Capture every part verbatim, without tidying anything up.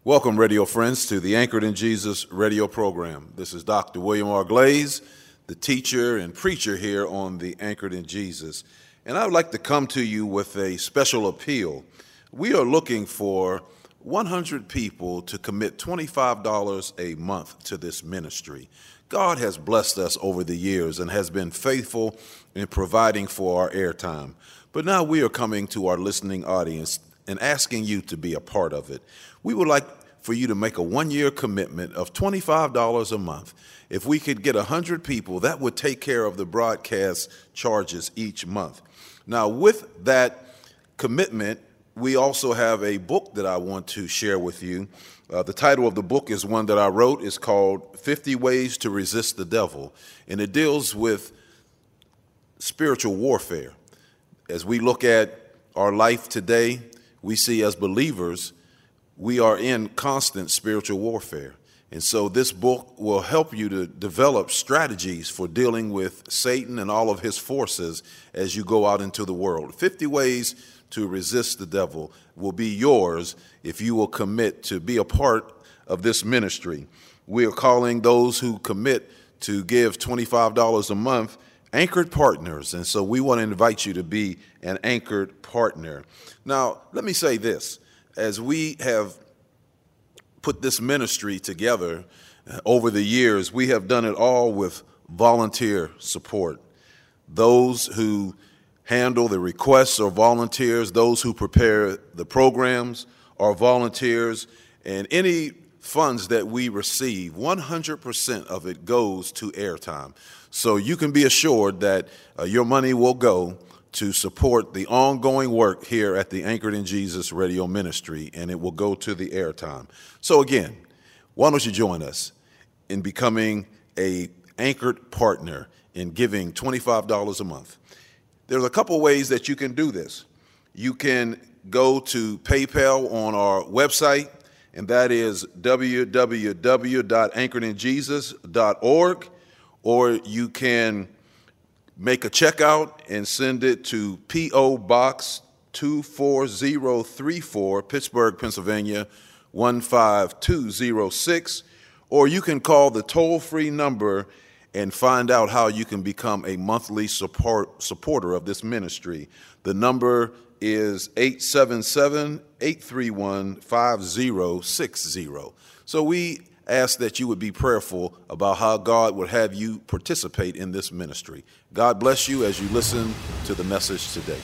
Welcome, radio friends, to the Anchored in Jesus radio program. This is Doctor William R. Glaze, the teacher and preacher here on the Anchored in Jesus. And I would like to come to you with a special appeal. We are looking for one hundred people to commit twenty-five dollars a month to this ministry. God has blessed us over the years and has been faithful in providing for our airtime. But now we are coming to our listening audience and asking you to be a part of it. We would like for you to make a one-year commitment of twenty-five dollars a month. If we could get one hundred people, that would take care of the broadcast charges each month. Now, with that commitment, we also have a book that I want to share with you. Uh, the title of the book is one that I wrote. It's called fifty Ways to Resist the Devil, and it deals with spiritual warfare. As we look at our life today, we see as believers, we are in constant spiritual warfare. And so this book will help you to develop strategies for dealing with Satan and all of his forces as you go out into the world. fifty Ways to Resist the Devil will be yours if you will commit to be a part of this ministry. We are calling those who commit to give twenty-five dollars a month anchored partners. And so we want to invite you to be an anchored partner. Now, let me say this. As we have put this ministry together uh, over the years, we have done it all with volunteer support. Those who handle the requests are volunteers. Those who prepare the programs are volunteers. And any funds that we receive, one hundred percent of it goes to airtime. So you can be assured that uh, your money will go to support the ongoing work here at the Anchored in Jesus radio ministry, and it will go to the airtime. So again, why don't you join us in becoming a anchored partner in giving twenty-five dollars a month? There's a couple ways that you can do this. You can go to PayPal on our website, and that is w w w dot anchored in jesus dot org, or you can make a checkout and send it to P O Box two four zero three four, Pittsburgh, Pennsylvania, one five two zero six, or you can call the toll-free number and find out how you can become a monthly support supporter of this ministry. The number is eight seven seven, eight three one, five zero six zero. So we ask that you would be prayerful about how God would have you participate in this ministry. God bless you as you listen to the message today.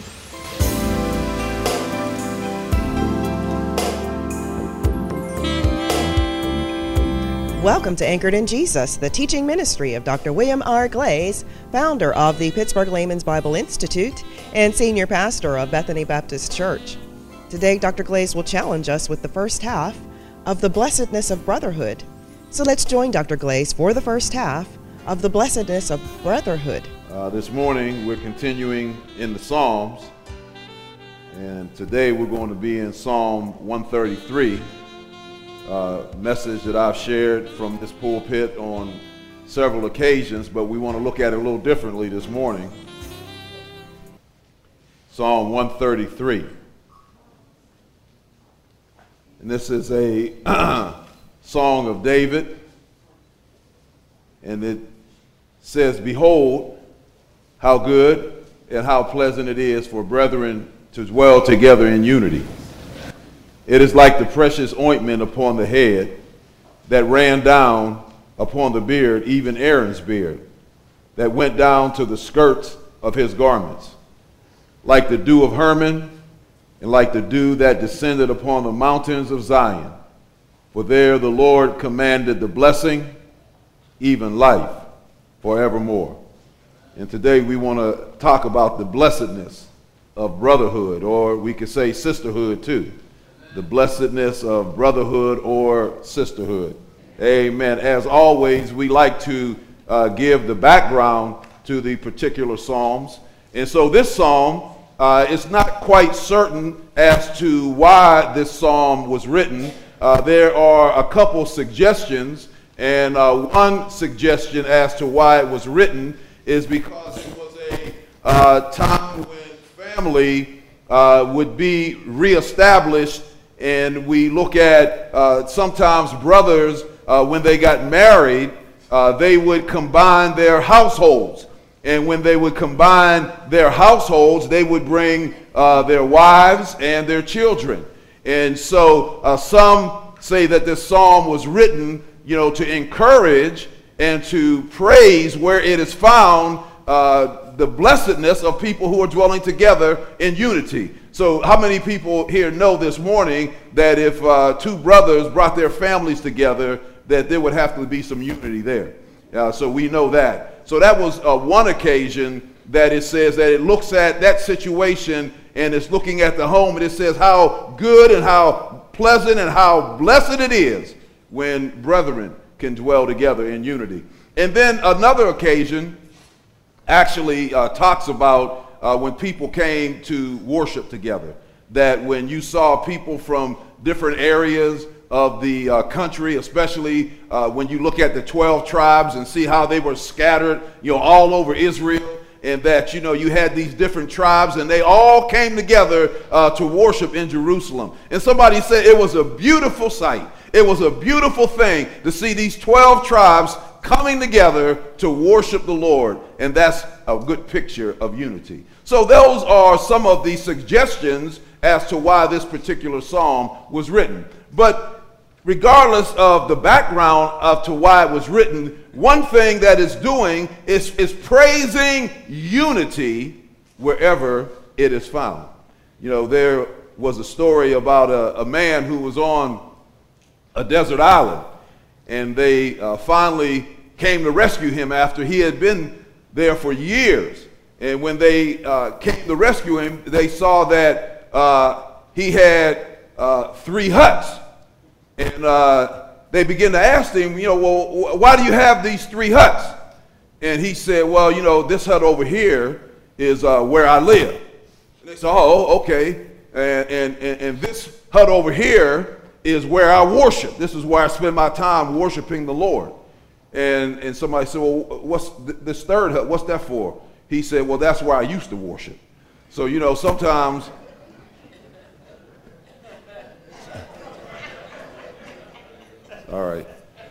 Welcome to Anchored in Jesus, the teaching ministry of Doctor William R. Glaze, founder of the Pittsburgh Layman's Bible Institute and senior pastor of Bethany Baptist Church. Today, Doctor Glaze will challenge us with the first half of the blessedness of brotherhood. So let's join Doctor Glaze for the first half of the blessedness of brotherhood. Uh, this morning, we're continuing in the Psalms, and today we're going to be in Psalm one thirty-three, a message that I've shared from this pulpit on several occasions, but we want to look at it a little differently this morning. Psalm one thirty-three. And this is a Song of David, and it says, "Behold, how good and how pleasant it is for brethren to dwell together in unity. It is like the precious ointment upon the head that ran down upon the beard, even Aaron's beard, that went down to the skirts of his garments, like the dew of Hermon, and like the dew that descended upon the mountains of Zion. For there the Lord commanded the blessing, even life forevermore." And today we want to talk about the blessedness of brotherhood, or we could say sisterhood too. The blessedness of brotherhood or sisterhood. Amen. As always, we like to uh, give the background to the particular Psalms. And so this Psalm, uh, it's not quite certain as to why this Psalm was written. Uh, there are a couple suggestions, and uh, one suggestion as to why it was written is because it was a uh, time when family uh, would be reestablished And we look at uh, sometimes brothers, uh, when they got married, uh, they would combine their households. And when they would combine their households, they would bring uh, their wives and their children. And so uh, some say that this psalm was written, you know, to encourage and to praise where it is found uh, the blessedness of people who are dwelling together in unity. So how many people here know this morning that if uh, two brothers brought their families together, that there would have to be some unity there? Uh, so we know that. So that was uh, one occasion that it says that it looks at that situation and it's looking at the home, and it says how good and how pleasant and how blessed it is when brethren can dwell together in unity. And then another occasion actually uh, talks about uh, when people came to worship together, that when you saw people from different areas of the uh, country, especially uh, when you look at the twelve tribes and see how they were scattered, you know, all over Israel, and that, you know, you had these different tribes and they all came together uh, to worship in Jerusalem. And somebody said it was a beautiful sight. It was a beautiful thing to see these twelve tribes coming together to worship the Lord. And that's a good picture of unity. So those are some of the suggestions as to why this particular psalm was written. But regardless of the background of to why it was written, one thing that it's doing is, is praising unity wherever it is found. You know, there was a story about a, a man who was on a desert island, and they uh, finally came to rescue him after he had been there for years. And when they uh, came to rescue him, they saw that uh, he had uh, three huts. And uh, they began to ask him, you know, well, why do you have these three huts? And he said, well, you know, this hut over here is uh, where I live. And they said, oh, okay. And, and, and, and this hut over here is where I worship. This is where I spend my time worshiping the Lord. And, and somebody said, well, what's th- this third hut? What's that for? He said, well, that's where I used to worship. So, you know, sometimes... All right.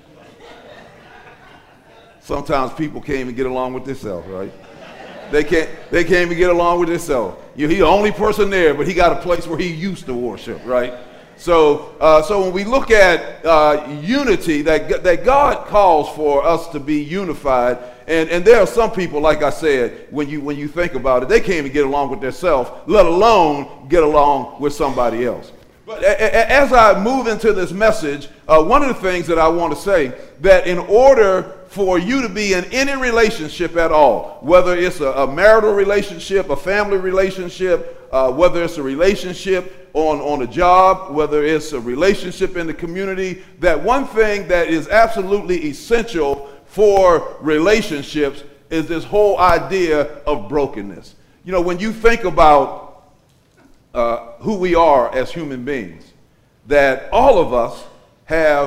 Sometimes people can't even get along with themselves, right? They can't, they can't even get along with themselves. You know, he's the only person there, but he got a place where he used to worship, right? So, uh, so when we look at uh, unity, that, that God calls for us to be unified, and, and there are some people, like I said, when you, when you think about it, they can't even get along with themselves, let alone get along with somebody else. But as I move into this message, uh, one of the things that I want to say, that in order for you to be in any relationship at all, whether it's a, a marital relationship, a family relationship, uh, whether it's a relationship on, on a job, whether it's a relationship in the community, that one thing that is absolutely essential for relationships is this whole idea of brokenness. You know, when you think about Uh, who we are as human beings, that all of us have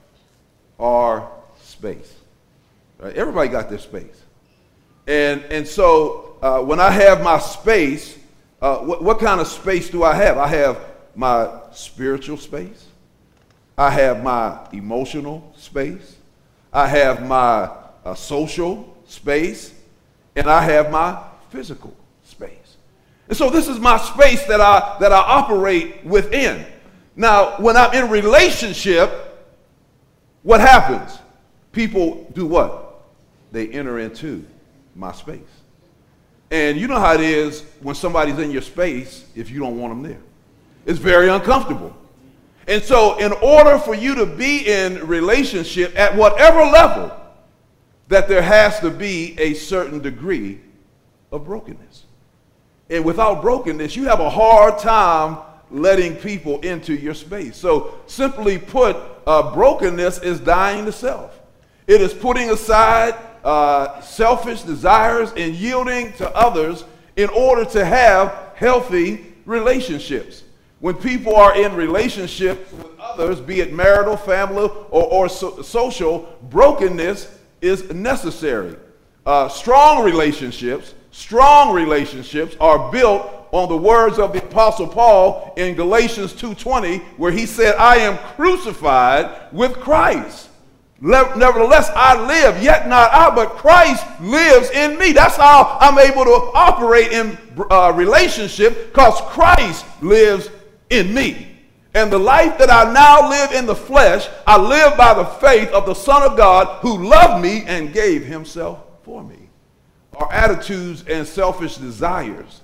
our space, right? Everybody got their space. And, and so uh, when I have my space, uh, what, what kind of space do I have? I have my spiritual space. I have my emotional space. I have my uh, social space. And I have my physical space. And so this is my space that I that I operate within. Now, when I'm in relationship, what happens? People do what? They enter into my space. And you know how it is when somebody's in your space if you don't want them there. It's very uncomfortable. And so in order for you to be in relationship at whatever level, that there has to be a certain degree of brokenness. And without brokenness, you have a hard time letting people into your space. So simply put, uh, brokenness is dying to self. It is putting aside uh, selfish desires and yielding to others in order to have healthy relationships. When people are in relationships with others, be it marital, family, or, or so, social, brokenness is necessary. Uh, strong relationships Strong relationships are built on the words of the Apostle Paul in Galatians two twenty, where he said, I am crucified with Christ. Nevertheless, I live, yet not I, but Christ lives in me. That's how I'm able to operate in uh, relationship, because Christ lives in me. And the life that I now live in the flesh, I live by the faith of the Son of God who loved me and gave himself for me. Our attitudes and selfish desires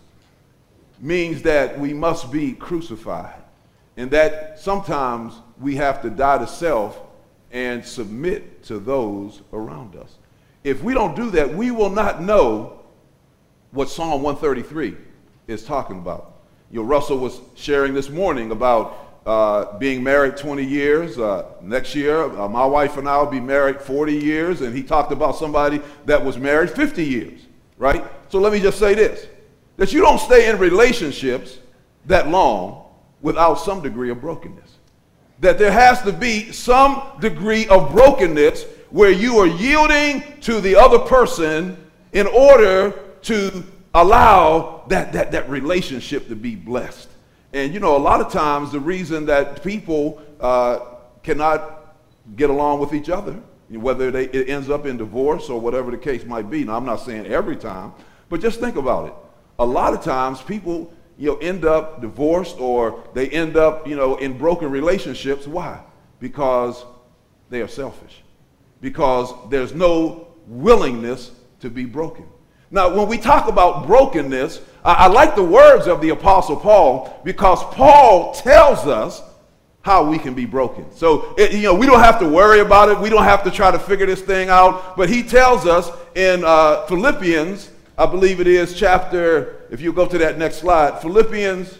means that we must be crucified, and that sometimes we have to die to self and submit to those around us. If we don't do that, we will not know what Psalm one thirty-three is talking about. You know, Russell was sharing this morning about uh, being married twenty years. Uh, next year, uh, my wife and I will be married forty years, and he talked about somebody that was married fifty years, right? So let me just say this, that you don't stay in relationships that long without some degree of brokenness. That there has to be some degree of brokenness where you are yielding to the other person in order to allow that, that, that relationship to be blessed. And, you know, a lot of times the reason that people uh, cannot get along with each other, whether they, it ends up in divorce or whatever the case might be. Now, I'm not saying every time, but just think about it. A lot of times people, you know, end up divorced, or they end up, you know, in broken relationships. Why? Because they are selfish. Because there's no willingness to be broken. Now, when we talk about brokenness, I, I like the words of the Apostle Paul, because Paul tells us how we can be broken. So, it, you know, we don't have to worry about it. We don't have to try to figure this thing out. But he tells us in uh, Philippians, I believe it is chapter, if you go to that next slide, Philippians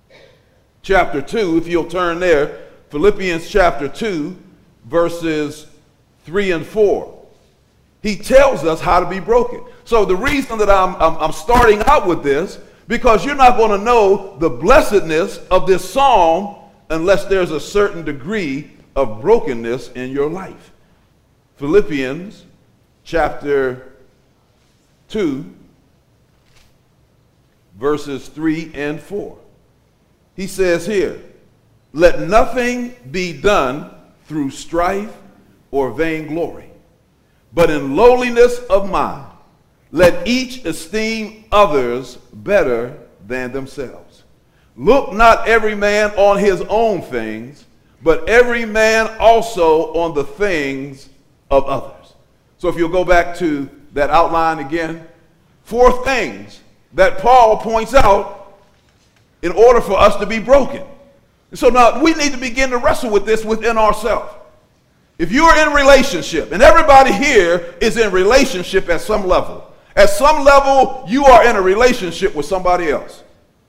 chapter two, if you'll turn there, Philippians chapter two, verses three and four. He tells us how to be broken. So the reason that I'm, I'm, I'm starting out with this, because you're not going to know the blessedness of this psalm unless there's a certain degree of brokenness in your life. Philippians chapter two, verses three and four. He says here, let nothing be done through strife or vainglory, but in lowliness of mind, let each esteem others better than themselves. Look not every man on his own things, but every man also on the things of others. So if you'll go back to that outline again, four things that Paul points out in order for us to be broken. And so now we need to begin to wrestle with this within ourselves. If you are in a relationship, and everybody here is in relationship at some level, at some level you are in a relationship with somebody else.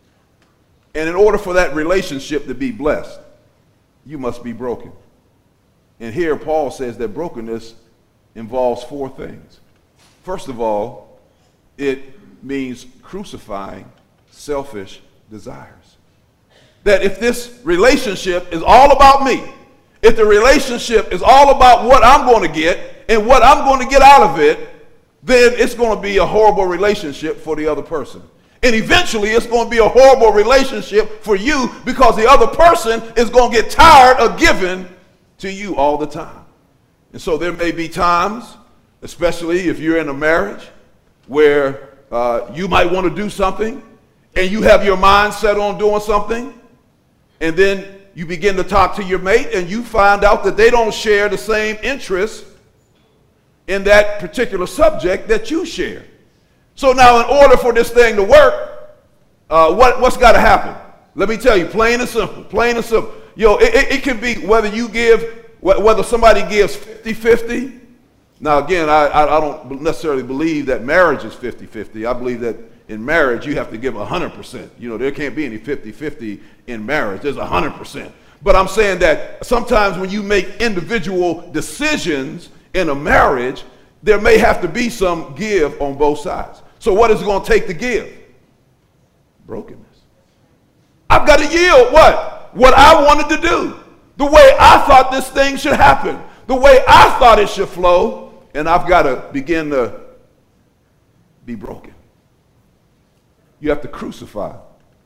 And in order for that relationship to be blessed, you must be broken. And here Paul says that brokenness involves four things. First of all, it means crucifying selfish desires. That if this relationship is all about me, if the relationship is all about what I'm going to get and what I'm going to get out of it, then it's going to be a horrible relationship for the other person. And eventually it's going to be a horrible relationship for you, because the other person is going to get tired of giving to you all the time. And so there may be times, especially if you're in a marriage, where uh, you might want to do something and you have your mind set on doing something, and then you begin to talk to your mate and you find out that they don't share the same interests in that particular subject that you share. So now in order for this thing to work, uh, what, what's got to happen? Let me tell you, plain and simple, plain and simple. You know, it, it, it can be whether you give, whether somebody gives fifty fifty. Now again, I, I, I don't necessarily believe that marriage is fifty fifty. I believe that in marriage you have to give one hundred percent. You know, there can't be any fifty fifty in marriage. There's one hundred percent. But I'm saying that sometimes when you make individual decisions in a marriage, there may have to be some give on both sides. So what is it going to take to give? Brokenness. I've got to yield what? What I wanted to do. The way I thought this thing should happen. The way I thought it should flow. And I've got to begin to be broken. You have to crucify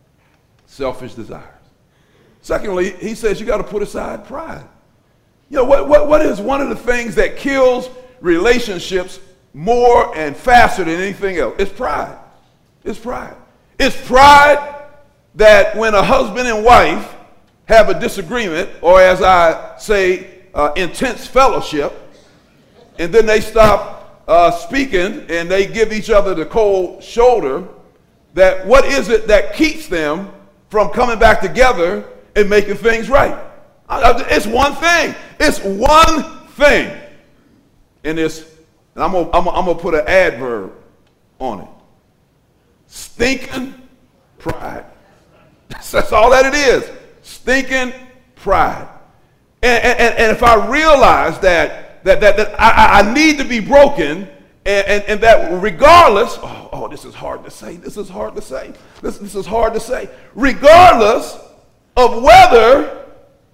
selfish desires. Secondly, he says you got to put aside pride. You know, what, what, what is one of the things that kills relationships more and faster than anything else? It's pride. It's pride. It's pride that when a husband and wife have a disagreement, or as I say, uh, intense fellowship, and then they stop uh, speaking and they give each other the cold shoulder, that what is it that keeps them from coming back together and making things right? It's one thing. It's one thing. And it's, and I'm gonna, I'm gonna, I'm gonna put an adverb on it. Stinking pride. That's, that's all that it is. Stinking pride. And, and, and if I realize that that that, that I, I need to be broken, and, and, and that regardless, oh, oh, this is hard to say. This is hard to say. This, this is hard to say. Regardless of whether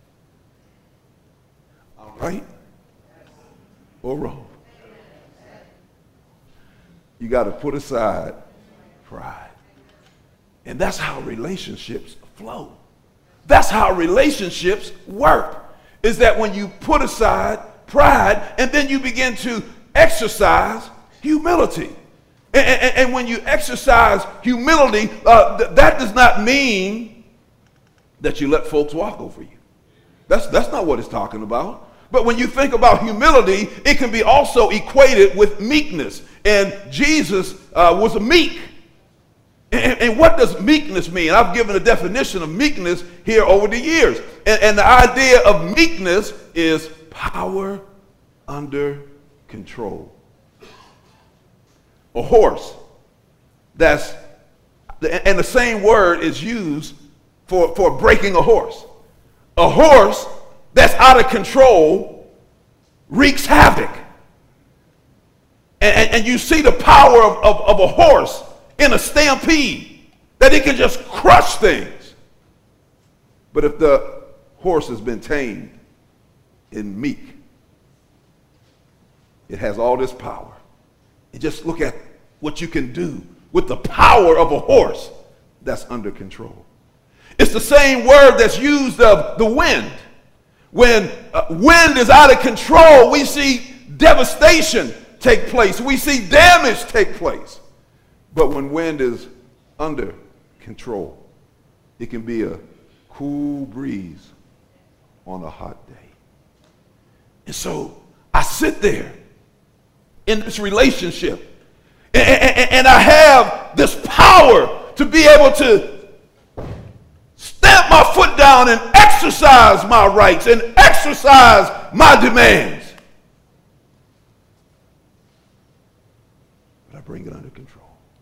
I'm right or wrong, you got to put aside pride. And that's how relationships flow. That's how relationships work, is that when you put aside pride and then you begin to exercise humility. And, and, and when you exercise humility, uh, th- that does not mean that you let folks walk over you. That's, that's not what it's talking about. But when you think about humility, it can be also equated with meekness. And Jesus uh, was a meek. And, and what does meekness mean? I've given a definition of meekness here over the years. And, and the idea of meekness is power under control. A horse, that's, and the same word is used for, for breaking a horse. A horse that's out of control wreaks havoc. And, and, and you see the power of, of, of a horse in a stampede, that it can just crush things. But if the horse has been tamed and meek, it has all this power. And just look at what you can do with the power of a horse that's under control. It's the same word that's used of the wind. When uh, wind is out of control, we see devastation take place. We see damage take place. But when wind is under control, it can be a cool breeze on a hot day. And so I sit there in this relationship, and, and, and I have this power to be able to stamp my foot down and exercise my rights and exercise my demands. But I bring it under control.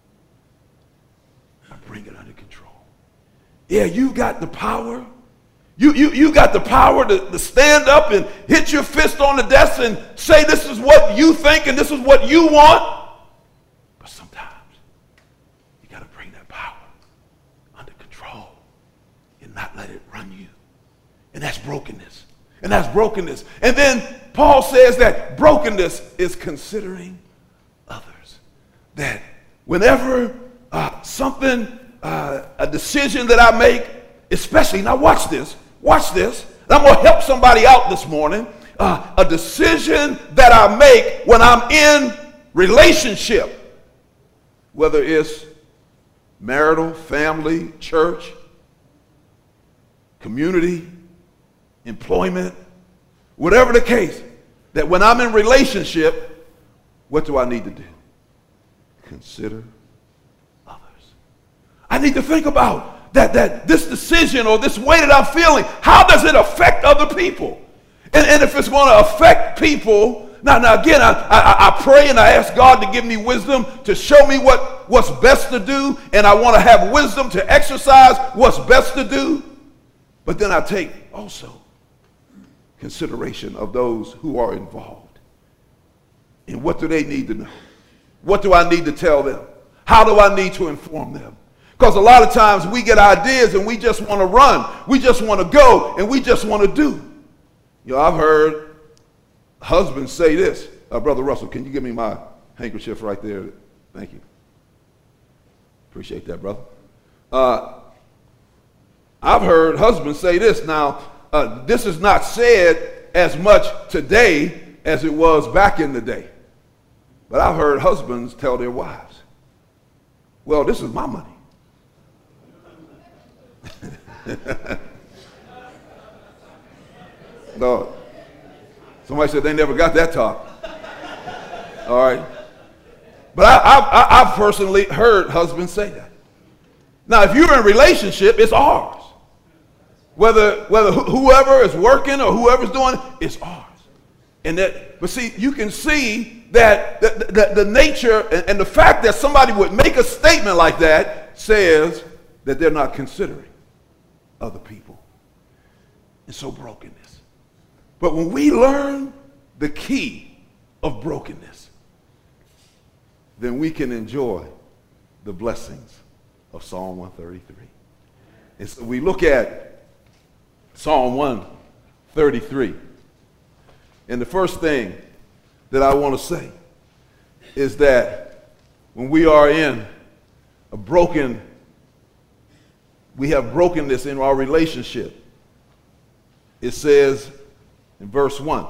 I bring it under control. Yeah, you got the power. You, you, you got the power to, to stand up and hit your fist on the desk and say this is what you think and this is what you want. But sometimes you got to bring that power under control and not let it run you. And that's brokenness. And that's brokenness. And then Paul says that brokenness is considering others. That whenever uh, something, uh, a decision that I make, especially, now watch this, watch this. I'm going to help somebody out this morning. Uh, a decision that I make when I'm in relationship, whether it's marital, family, church, community, employment, whatever the case, that when I'm in relationship, what do I need to do? Consider others. I need to think about that, that this decision or this way that I'm feeling, how does it affect other people? And, and if it's going to affect people, now, now again, I, I, I pray and I ask God to give me wisdom to show me what, what's best to do, and I want to have wisdom to exercise what's best to do. But then I take also consideration of those who are involved. And what do they need to know? What do I need to tell them? How do I need to inform them? Because a lot of times we get ideas and we just want to run. We just want to go and we just want to do. You know, I've heard husbands say this. Uh, Brother Russell, can you give me my handkerchief right there? Thank you. Appreciate that, brother. Uh, I've heard husbands say this. Now, uh, this is not said as much today as it was back in the day. But I've heard husbands tell their wives, well, this is my money. No. Somebody said they never got that talk. All right. But I, I, I've personally heard husbands say that. Now, if you're in a relationship, it's ours. Whether, whether wh- whoever is working or whoever's doing it, it's ours. And that, but see, you can see that the, the, the nature and, and the fact that somebody would make a statement like that says that they're not considering other people. And so brokenness. But when we learn the key of brokenness, then we can enjoy the blessings of Psalm one thirty-three. And so we look at Psalm one thirty-three. And the first thing that I want to say is that when we are in a broken, we have brokenness in our relationship, it says in verse one,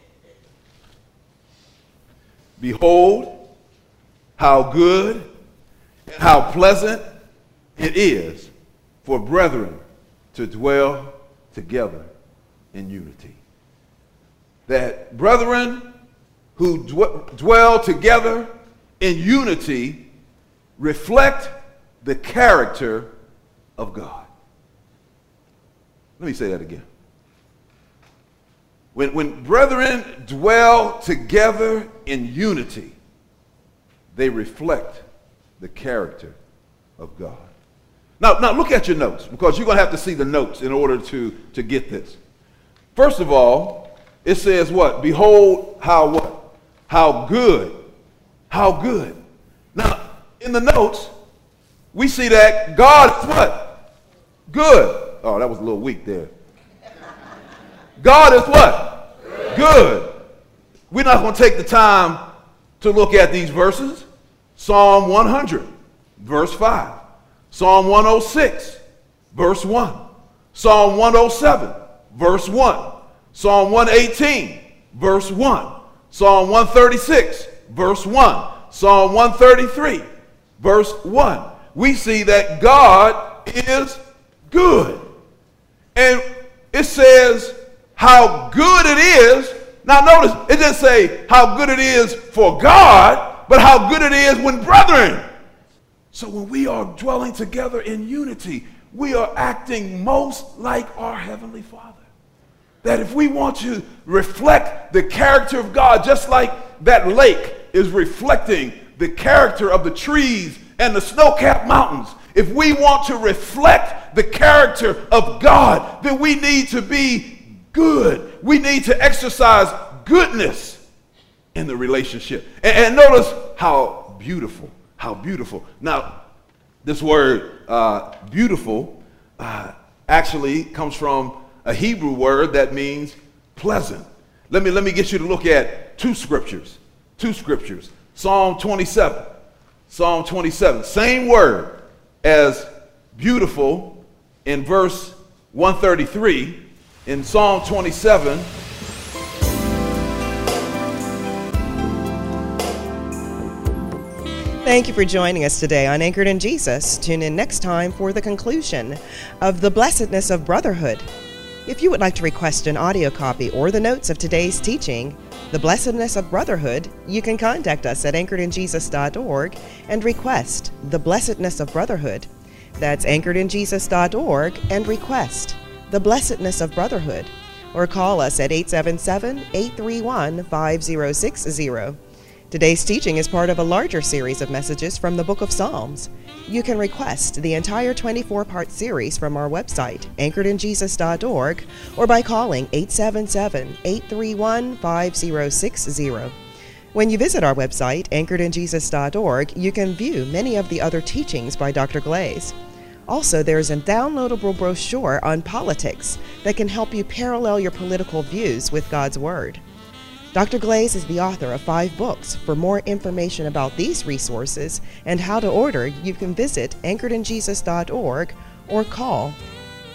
behold, how good and how pleasant it is for brethren to dwell together in unity. That brethren who dw- dwell together in unity reflect the character of God. Let me say that again. When, when brethren dwell together in unity, they reflect the character of God. Now, now look at your notes, because you're going to have to see the notes in order to, to get this. First of all, it says what? Behold, how what? How good. How good. Now, in the notes, we see that God is what? Good. Oh, that was a little weak there. God is what? Good. We're not going to take the time to look at these verses. Psalm one hundred, verse five. Psalm one oh six, verse one. Psalm one oh seven, verse one. Psalm one eighteen, verse one. Psalm one thirty-six, verse one. Psalm one thirty-three, verse one. We see that God is good. And it says how good it is. Now notice, it didn't say how good it is for God, but how good it is when brethren. So when we are dwelling together in unity, we are acting most like our Heavenly Father. That if we want to reflect the character of God, just like that lake is reflecting the character of the trees and the snow-capped mountains, if we want to reflect the character of God, then we need to be good. We need to exercise goodness in the relationship. And, and notice how beautiful, how beautiful. Now, this word uh, beautiful uh, actually comes from a Hebrew word that means pleasant. Let me, let me get you to look at two scriptures, two scriptures. Psalm twenty-seven, Psalm twenty-seven, same word as beautiful in verse one thirty-three. In Psalm twenty-seven, thank you for joining us today on Anchored in Jesus. Tune in next time for the conclusion of The Blessedness of Brotherhood. If you would like to request an audio copy or the notes of today's teaching, The Blessedness of Brotherhood, you can contact us at anchored in jesus dot org and request The Blessedness of Brotherhood. That's anchored in jesus dot org and request The Blessedness of Brotherhood, or call us at eight seven seven, eight three one, five zero six zero. Today's teaching is part of a larger series of messages from the Book of Psalms. You can request the entire twenty-four part series from our website, anchored in jesus dot org, or by calling eight seven seven, eight three one, five zero six zero. When you visit our website, anchored in jesus dot org, you can view many of the other teachings by Doctor Glaze. Also, there's a downloadable brochure on politics that can help you parallel your political views with God's Word. Doctor Glaze is the author of five books. For more information about these resources and how to order, you can visit anchored in jesus dot org or call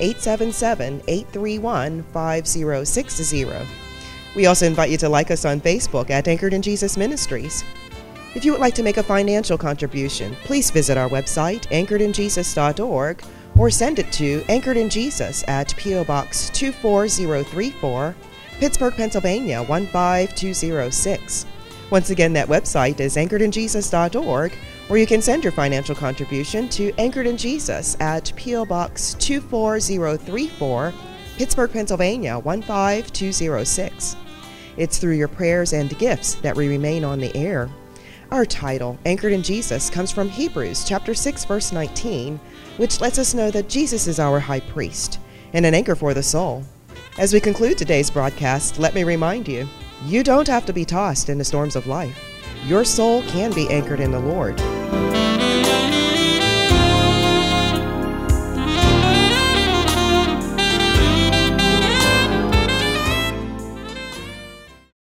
eight seven seven, eight three one, five zero six zero. We also invite you to like us on Facebook at Anchored in Jesus Ministries. If you would like to make a financial contribution, please visit our website, anchored in jesus dot org, or send it to Anchored in Jesus at P O Box two four zero three four, Pittsburgh, Pennsylvania one five two zero six. Once again, that website is anchored in jesus dot org, or you can send your financial contribution to Anchored in Jesus at P O Box two four zero three four, Pittsburgh, Pennsylvania one five two zero six. It's through your prayers and gifts that we remain on the air. Our title, Anchored in Jesus, comes from Hebrews chapter six, verse nineteen, which lets us know that Jesus is our high priest and an anchor for the soul. As we conclude today's broadcast, let me remind you, you don't have to be tossed in the storms of life. Your soul can be anchored in the Lord.